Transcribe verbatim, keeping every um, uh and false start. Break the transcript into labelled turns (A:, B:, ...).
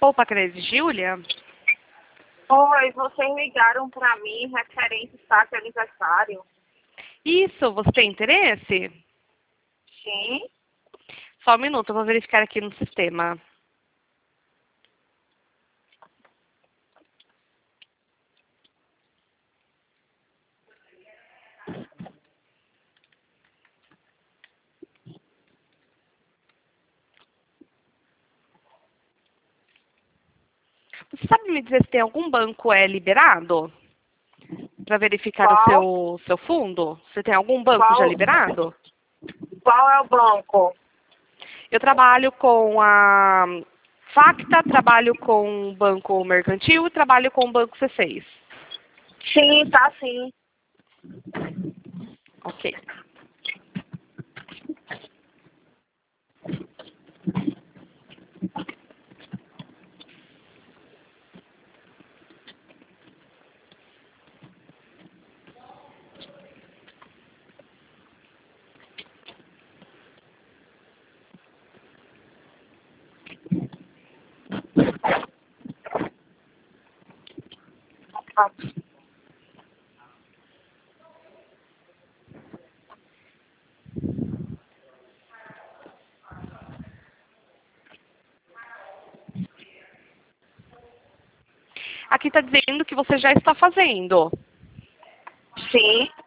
A: Poupa Credit, Júlia?
B: Oi, vocês ligaram para mim referente ao saque aniversário?
A: Isso, você tem interesse?
B: Sim.
A: Só um minuto, eu vou verificar aqui no sistema. Você sabe me dizer se tem algum banco é, liberado? Para verificar o
B: Qual?
A: seu, seu fundo? Você tem algum banco
B: Qual?
A: já liberado?
B: Qual é o banco?
A: Eu trabalho com a Facta, trabalho com o Banco Mercantil e trabalho com o Banco C seis.
B: Sim, tá sim.
A: Ok.
B: Ah,
A: Aqui está dizendo que você já está fazendo.
B: sim.